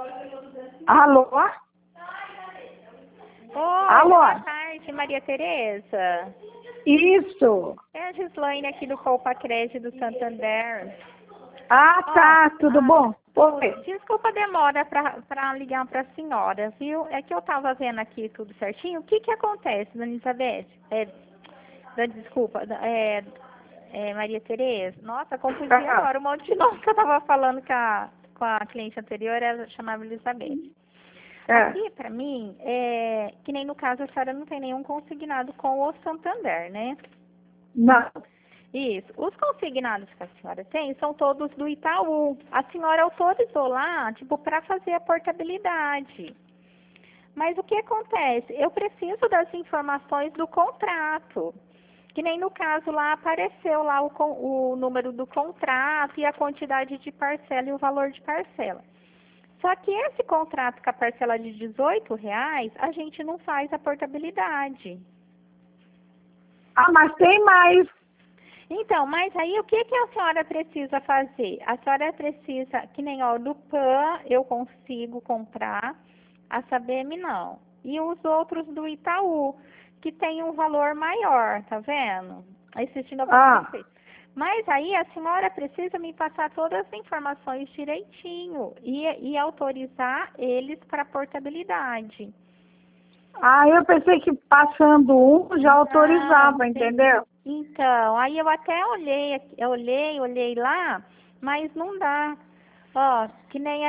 Alô? Oi, Alô? boa tarde, Maria Tereza. Isso. É a Gislaine aqui do Copa Crédito do Santander. Ah, tá. Tudo bom? Oi. Desculpa a demora para ligar para a senhora, viu? É que eu estava vendo aqui tudo certinho. O que que acontece, dona Elizabeth? Desculpa, Maria Tereza. Nossa, confundi agora um monte de nome que eu estava falando com a cliente anterior, ela chamava Elizabeth. Aqui, para mim, que nem no caso, a senhora não tem nenhum consignado com o Santander, né? Não. Isso. Os consignados que a senhora tem são todos do Itaú. A senhora autorizou lá, tipo, para fazer a portabilidade. Mas o que acontece? Eu preciso das informações do contrato. Que nem no caso lá apareceu lá o número do contrato e a quantidade de parcela e o valor de parcela. Só que esse contrato com a parcela de R$18, a gente não faz a portabilidade. Ah, mas tem mais. Então, mas aí o que que a senhora precisa fazer? A senhora precisa, que nem ó, do PAN eu consigo comprar, a Sabem não. E os outros do Itaú, que tem um valor maior, tá vendo? Esse de 96. Mas aí a senhora precisa me passar todas as informações direitinho e autorizar eles para portabilidade. Ah, eu pensei que passando um já autorizava, entendeu? Então, aí eu até olhei lá, mas não dá. Ó, que nem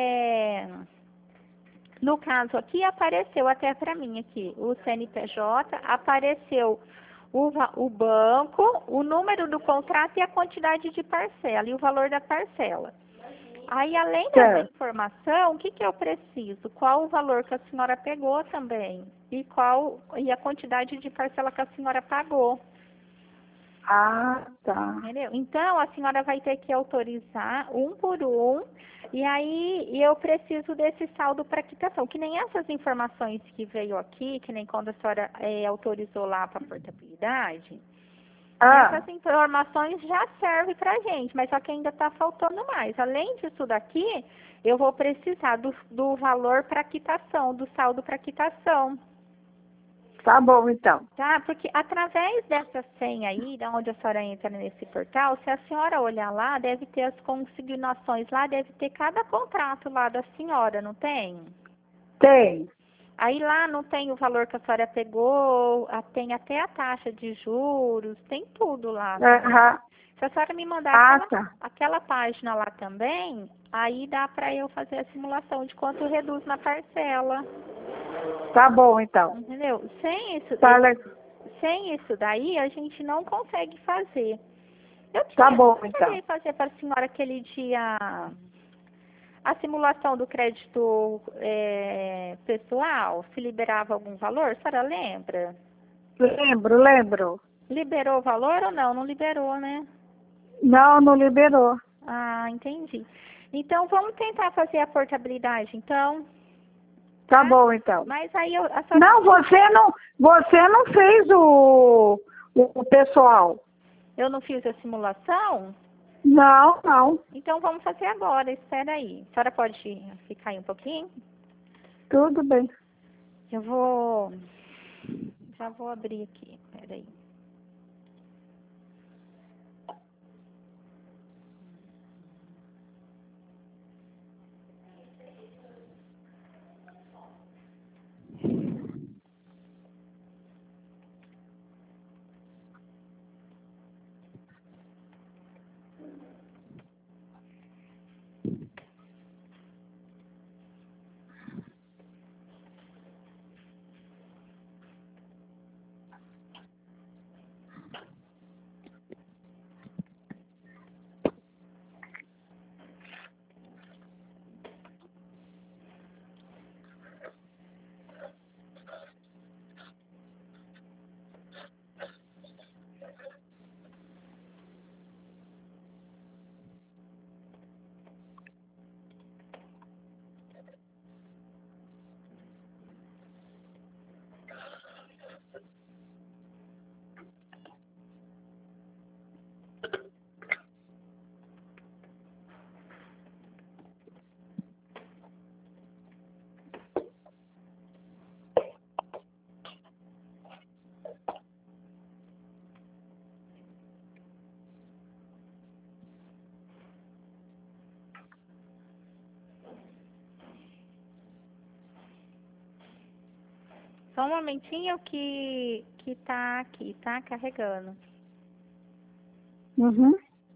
no caso aqui apareceu até para mim aqui, o CNPJ, apareceu o banco, o número do contrato e a quantidade de parcela e o valor da parcela. Aí, além dessa informação, o que que eu preciso? Qual o valor que a senhora pegou também? E a quantidade de parcela que a senhora pagou. Ah, tá. Entendeu? Então, a senhora vai ter que autorizar um por um, e aí eu preciso desse saldo para quitação. Que nem essas informações que veio aqui, que nem quando a senhora autorizou lá para portabilidade, essas informações já servem para a gente, mas só que ainda está faltando mais. Além disso daqui, eu vou precisar do valor para quitação, do saldo para quitação. Tá bom, então. Tá? Porque através dessa senha aí, da onde a senhora entra nesse portal, se a senhora olhar lá, deve ter as consignações lá, deve ter cada contrato lá da senhora, não tem? Tem. Aí lá não tem o valor que a senhora pegou, tem até a taxa de juros, tem tudo lá. Se a senhora me mandar aquela página lá também, aí dá para eu fazer a simulação de quanto reduz na parcela. Tá bom, então. Entendeu? Sem isso daí, a gente não consegue fazer. Eu cheguei fazer para a senhora aquele dia a simulação do crédito pessoal, se liberava algum valor, a senhora lembra? Lembro. Liberou o valor ou não? Não liberou, né? Não liberou. Ah, entendi. Então, vamos tentar fazer a portabilidade, então. Tá bom, então. Mas aí Não, você não fez o pessoal. Eu não fiz a simulação? Não. Então vamos fazer agora, espera aí. A senhora pode ficar aí um pouquinho? Tudo bem. Já vou abrir aqui, espera aí. Só um momentinho que tá aqui, tá carregando. Uhum.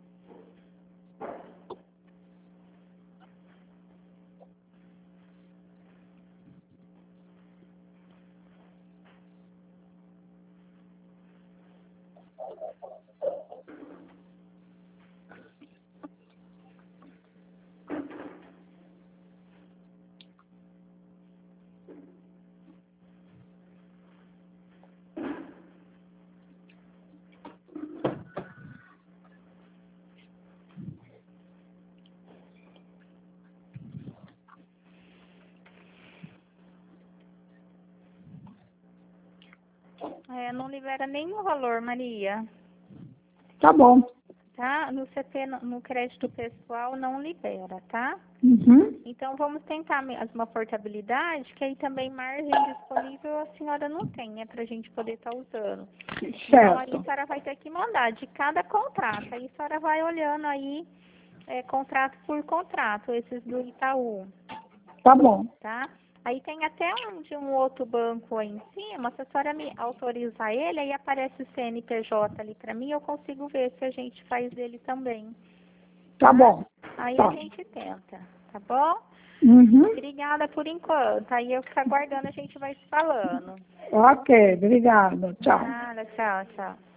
Não libera nenhum valor, Maria. Tá bom. Tá? No CP, no crédito pessoal, não libera, tá? Uhum. Então, vamos tentar mesmo a portabilidade, que aí também margem disponível a senhora não tem, né, pra gente poder estar usando. Então, aí a Certo. senhora vai ter que mandar de cada contrato. Aí a senhora vai olhando aí, contrato por contrato, esses do Itaú, Tá bom. tá? Aí tem até de um outro banco aí em cima, se a senhora me autorizar ele, aí aparece o CNPJ ali pra mim, eu consigo ver se a gente faz dele também. Tá bom. Aí Tá. a gente tenta, tá bom? Uhum. Obrigada por enquanto. Aí eu fico aguardando, a gente vai se falando. Ok, obrigada. Tchau. Nada, tchau, tchau.